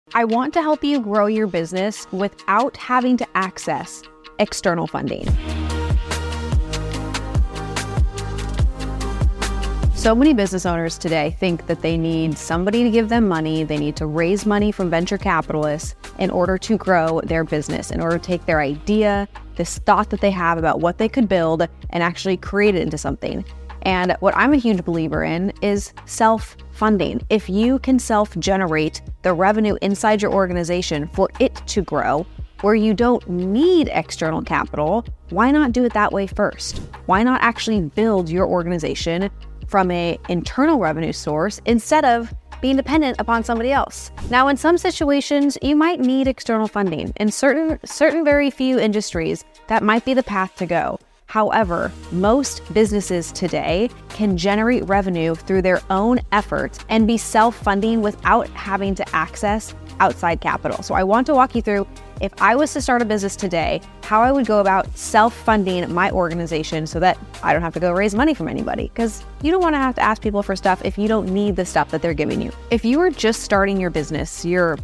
I want to help you grow your business without having to access external funding. So many business owners today think that they need somebody to give them money. They need to raise money from venture capitalists in order to grow their business, in order to take their idea, this thought that they have about what they could build, and actually create it into something. And what I'm a huge believer in is self-funding. If you can self-generate the revenue inside your organization for it to grow, where you don't need external capital, why not do it that way first? Why not actually build your organization from an internal revenue source instead of being dependent upon somebody else? Now, in some situations, you might need external funding. In certain very few industries, that might be the path to go. However, most businesses today can generate revenue through their own efforts and be self-funding without having to access outside capital. So I want to walk you through, if I was to start a business today, how I would go about self-funding my organization so that I don't have to go raise money from anybody, because you don't want to have to ask people for stuff if you don't need the stuff that they're giving you. If you are just starting your business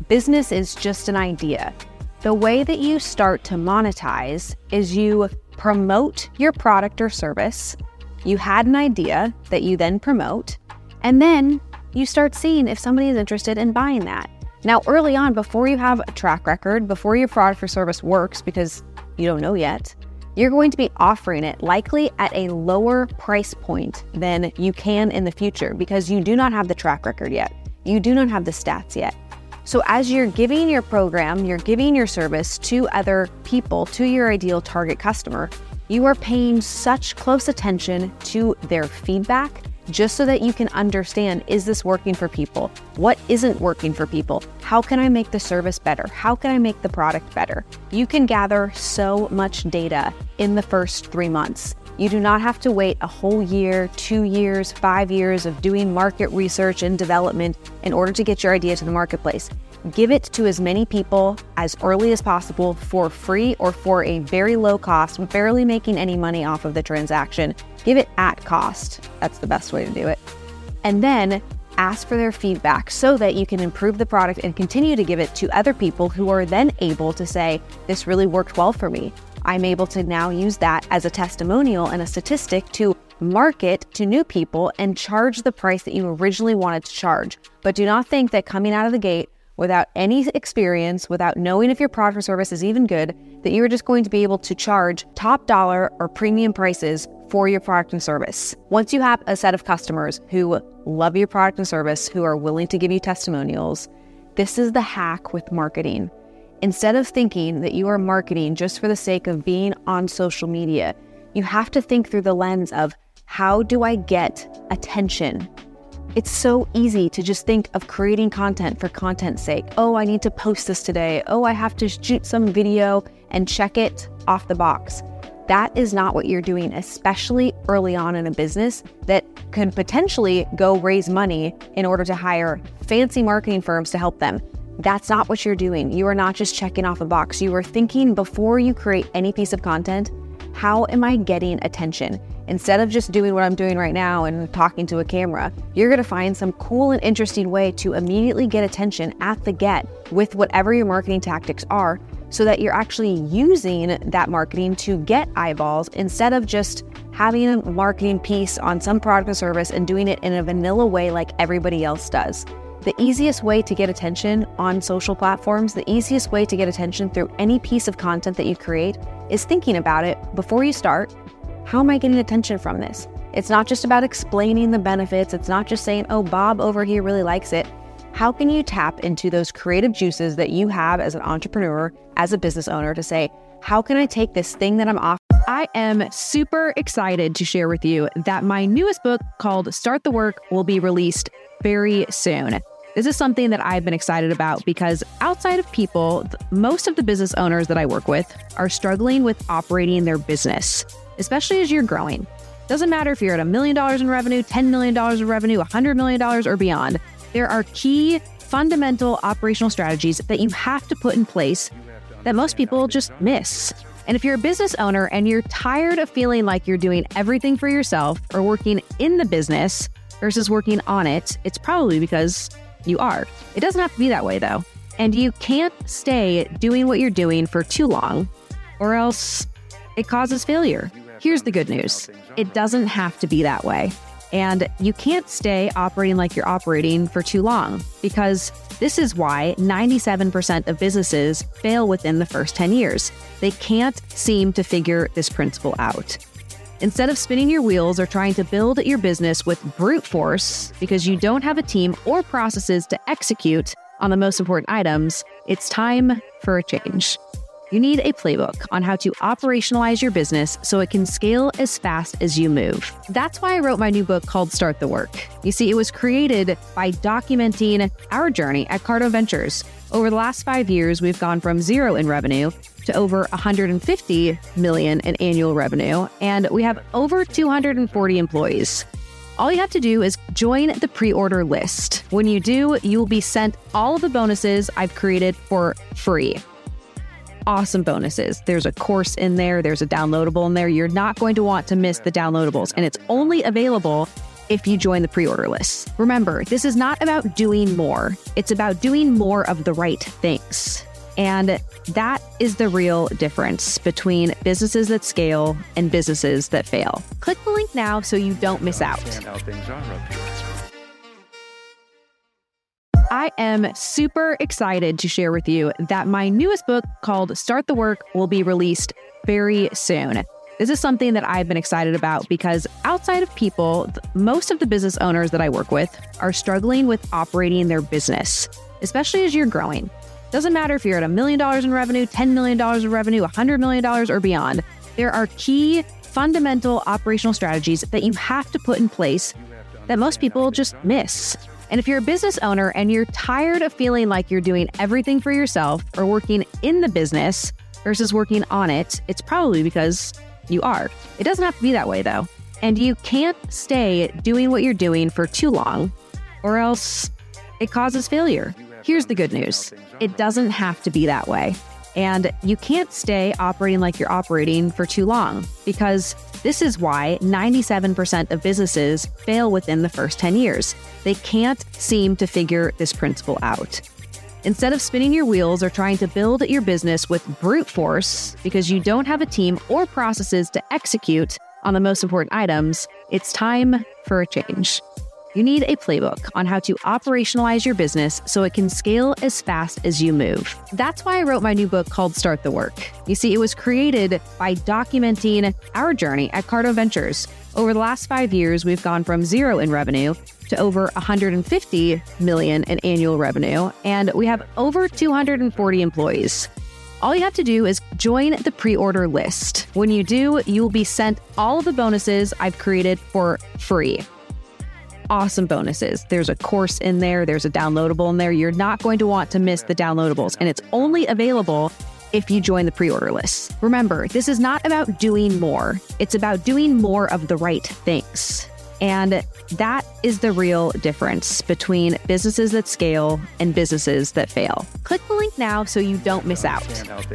is just an idea. The way that you start to monetize is you promote your product or service. You had an idea that you then promote, and then you start seeing if somebody is interested in buying that. Now, early on, before you have a track record, before your product or service works, because you don't know yet, you're going to be offering it likely at a lower price point than you can in the future, because you do not have the track record yet. You do not have the stats yet. So as you're giving your program, you're giving your service to other people, to your ideal target customer, you are paying such close attention to their feedback just so that you can understand, is this working for people? What isn't working for people? How can I make the service better? How can I make the product better? You can gather so much data in the first 3 months. You do not have to wait a whole year, 2 years, 5 years of doing market research and development in order to get your idea to the marketplace. Give it to as many people as early as possible for free or for a very low cost, barely making any money off of the transaction. Give it at cost. That's the best way to do it. And then ask for their feedback so that you can improve the product and continue to give it to other people who are then able to say, this really worked well for me. I'm able to now use that as a testimonial and a statistic to market to new people and charge the price that you originally wanted to charge. But do not think that coming out of the gate without any experience, without knowing if your product or service is even good, that you're just going to be able to charge top dollar or premium prices for your product and service. Once you have a set of customers who love your product and service, who are willing to give you testimonials, this is the hack with marketing. Instead of thinking that you are marketing just for the sake of being on social media, you have to think through the lens of, how do I get attention? It's so easy to just think of creating content for content's sake. Oh, I need to post this today. Oh, I have to shoot some video and check it off the box. That is not what you're doing, especially early on in a business that could potentially go raise money in order to hire fancy marketing firms to help them. That's not what you're doing. You are not just checking off a box. You are thinking before you create any piece of content, how am I getting attention? Instead of just doing what I'm doing right now and talking to a camera, you're going to find some cool and interesting way to immediately get attention at the get with whatever your marketing tactics are, so that you're actually using that marketing to get eyeballs instead of just having a marketing piece on some product or service and doing it in a vanilla way like everybody else does. The easiest way to get attention on social platforms, the easiest way to get attention through any piece of content that you create, is thinking about it before you start. How am I getting attention from this? It's not just about explaining the benefits. It's not just saying, oh, Bob over here really likes it. How can you tap into those creative juices that you have as an entrepreneur, as a business owner, to say, how can I take this thing that I'm offering? I am super excited to share with you that my newest book called Start the Work will be released very soon. This is something that I've been excited about because outside of people, most of the business owners that I work with are struggling with operating their business, especially as you're growing. Doesn't matter if you're at $1 million in revenue, $10 million in revenue, $100 million or beyond. There are key fundamental operational strategies that you have to put in place that most people just miss. And if you're a business owner and you're tired of feeling like you're doing everything for yourself or working in the business versus working on it, it's probably because you are. It doesn't have to be that way though. And you can't stay doing what you're doing for too long, or else it causes failure. Here's the good news. It doesn't have to be that way. And you can't stay operating like you're operating for too long, because this is why 97% of businesses fail within the first 10 years. They can't seem to figure this principle out. Instead of spinning your wheels or trying to build your business with brute force because you don't have a team or processes to execute on the most important items, it's time for a change. You need a playbook on how to operationalize your business so it can scale as fast as you move. That's why I wrote my new book called Start the Work. You see, it was created by documenting our journey at Cardo Ventures. Over the last 5 years, we've gone from zero in revenue to over 150 million in annual revenue, and we have over 240 employees. All you have to do is join the pre-order list. When you do, you'll be sent all of the bonuses I've created for free. Awesome bonuses. There's a course in there. There's a downloadable in there. You're not going to want to miss the downloadables, and it's only available if you join the pre-order list. Remember, this is not about doing more. It's about doing more of the right things. And that is the real difference between businesses that scale and businesses that fail. Click the link now so you don't miss out. I am super excited to share with you that my newest book called Start the Work will be released very soon. This is something that I've been excited about because outside of people, most of the business owners that I work with are struggling with operating their business, especially as you're growing. Doesn't matter if you're at $1 million in revenue, $10 million in revenue, $100 million or beyond. There are key fundamental operational strategies that you have to put in place that most people just miss. And if you're a business owner and you're tired of feeling like you're doing everything for yourself or working in the business versus working on it, it's probably because you are. It doesn't have to be that way though. And you can't stay doing what you're doing for too long, or else it causes failure. Here's the good news. It doesn't have to be that way. And you can't stay operating like you're operating for too long, because this is why 97% of businesses fail within the first 10 years. They can't seem to figure this principle out. Instead of spinning your wheels or trying to build your business with brute force because you don't have a team or processes to execute on the most important items, it's time for a change. You need a playbook on how to operationalize your business so it can scale as fast as you move. That's why I wrote my new book called Start the Work. You see, it was created by documenting our journey at Cardo Ventures. Over the last 5 years, we've gone from zero in revenue to over 150 million in annual revenue, and we have over 240 employees. All you have to do is join the pre-order list. When you do, you'll be sent all of the bonuses I've created for free. Awesome bonuses. There's a course in there. There's a downloadable in there. You're not going to want to miss the downloadables, and it's only available if you join the pre-order list. Remember, this is not about doing more. It's about doing more of the right things. And that is the real difference between businesses that scale and businesses that fail. Click the link now so you don't miss out.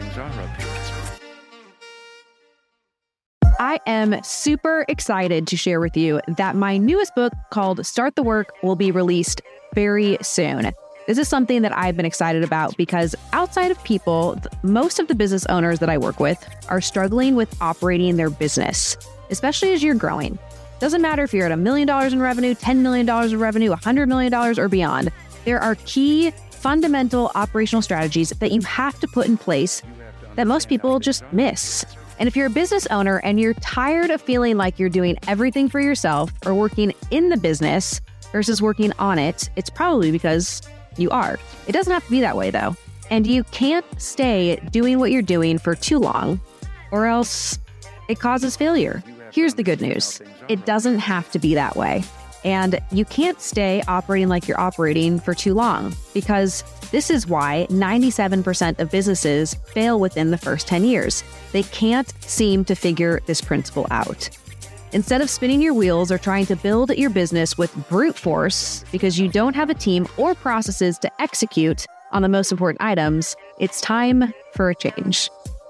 I am super excited to share with you that my newest book called Start the Work will be released very soon. This is something that I've been excited about because outside of people, most of the business owners that I work with are struggling with operating their business, especially as you're growing. Doesn't matter if you're at $1 million in revenue, $10 million in revenue, $100 million or beyond. There are key fundamental operational strategies that you have to put in place that most people just miss. And if you're a business owner and you're tired of feeling like you're doing everything for yourself or working in the business versus working on it, it's probably because you are. It doesn't have to be that way though. And you can't stay doing what you're doing for too long, or else it causes failure. Here's the good news. It doesn't have to be that way. And you can't stay operating like you're operating for too long, because this is why 97% of businesses fail within the first 10 years. They can't seem to figure this principle out. Instead of spinning your wheels or trying to build your business with brute force because you don't have a team or processes to execute on the most important items, it's time for a change.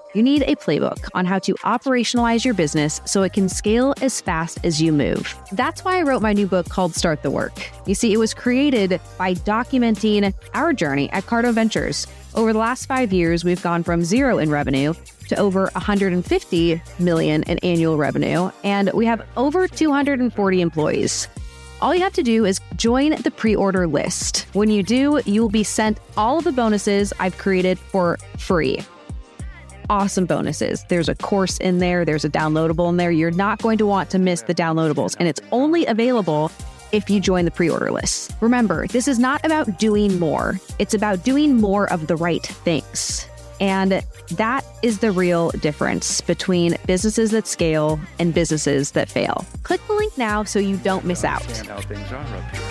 You need a playbook on how to operationalize your business so it can scale as fast as you move. That's why I wrote my new book called Start the Work. You see, it was created by documenting our journey at Cardo Ventures. Over the last 5 years, we've gone from 0 in revenue to over 150 million in annual revenue, and we have over 240 employees. All you have to do is join the pre-order list. When you do, you will be sent all of the bonuses I've created for free. Awesome bonuses. There's a course in there. There's a downloadable in there. You're not going to want to miss the downloadables, and it's only available if you join the pre-order list. Remember, this is not about doing more. It's about doing more of the right things. And that is the real difference between businesses that scale and businesses that fail. Click the link now so you don't miss out. How things are up here.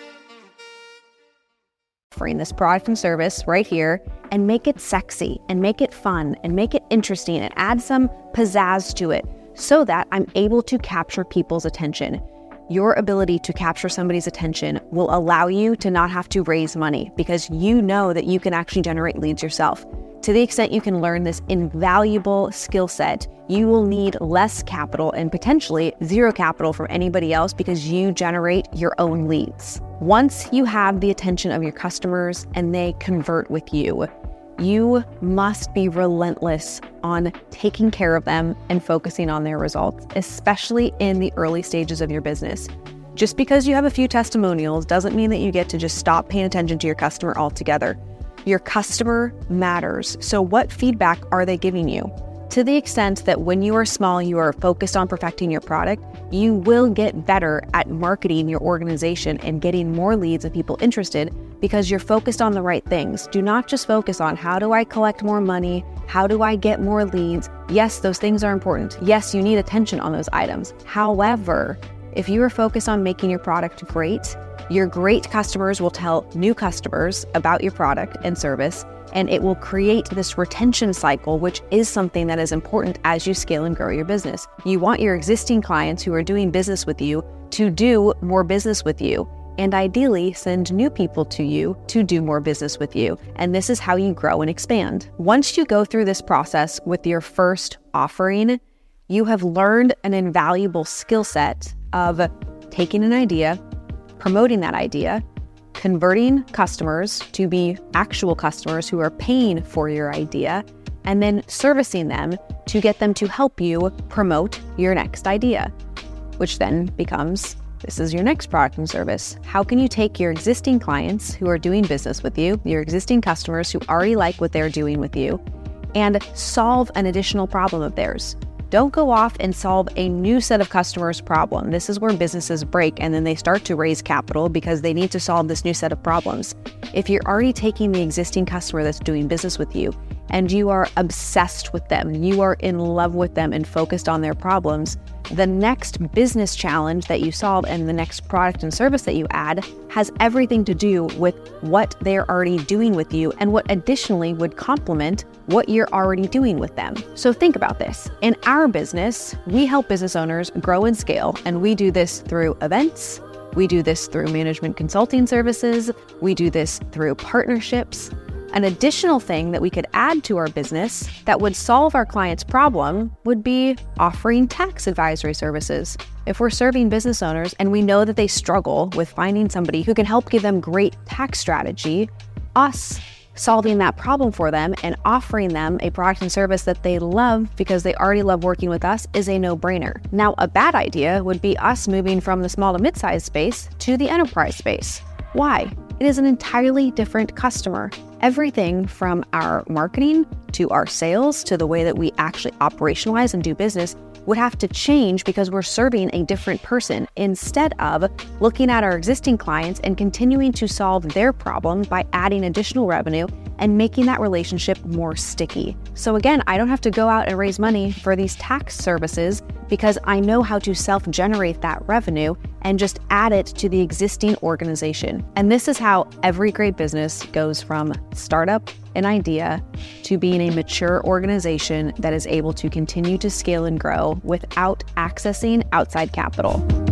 Offering this product and service right here and make it sexy and make it fun and make it interesting and add some pizzazz to it so that I'm able to capture people's attention. Your ability to capture somebody's attention will allow you to not have to raise money because you know that you can actually generate leads yourself. To the extent you can learn this invaluable skill set, you will need less capital and potentially zero capital from anybody else because you generate your own leads. Once you have the attention of your customers and they convert with you, you must be relentless on taking care of them and focusing on their results, especially in the early stages of your business. Just because you have a few testimonials doesn't mean that you get to just stop paying attention to your customer altogether. Your customer matters. So what feedback are they giving you? To the extent that when you are small, you are focused on perfecting your product, you will get better at marketing your organization and getting more leads and people interested because you're focused on the right things. Do not just focus on how do I collect more money? How do I get more leads? Yes, those things are important. Yes, you need attention on those items. However, if you are focused on making your product great, your great customers will tell new customers about your product and service, and it will create this retention cycle, which is something that is important as you scale and grow your business. You want your existing clients who are doing business with you to do more business with you, and ideally send new people to you to do more business with you. And this is how you grow and expand. Once you go through this process with your first offering, you have learned an invaluable skill set of taking an idea, promoting that idea, converting customers to be actual customers who are paying for your idea, and then servicing them to get them to help you promote your next idea, which then becomes, this is your next product and service. How can you take your existing clients who are doing business with you, your existing customers who already like what they're doing with you, and solve an additional problem of theirs? Don't go off and solve a new set of customers' problem. This is where businesses break and then they start to raise capital because they need to solve this new set of problems. If you're already taking the existing customer that's doing business with you and you are obsessed with them, you are in love with them and focused on their problems, the next business challenge that you solve and the next product and service that you add has everything to do with what they're already doing with you and what additionally would complement what you're already doing with them. So think about this. In our business, we help business owners grow and scale, and we do this through events. We do this through management consulting services. We do this through partnerships. An additional thing that we could add to our business that would solve our client's problem would be offering tax advisory services. If we're serving business owners and we know that they struggle with finding somebody who can help give them great tax strategy, us solving that problem for them and offering them a product and service that they love because they already love working with us is a no-brainer. Now, a bad idea would be us moving from the small to mid-sized space to the enterprise space. Why? It is an entirely different customer. Everything from our marketing to our sales to the way that we actually operationalize and do business would have to change because we're serving a different person instead of looking at our existing clients and continuing to solve their problem by adding additional revenue and making that relationship more sticky. So again, I don't have to go out and raise money for these tax services because I know how to self-generate that revenue and just add it to the existing organization. And this is how every great business goes from startup, an idea, to being a mature organization that is able to continue to scale and grow without accessing outside capital.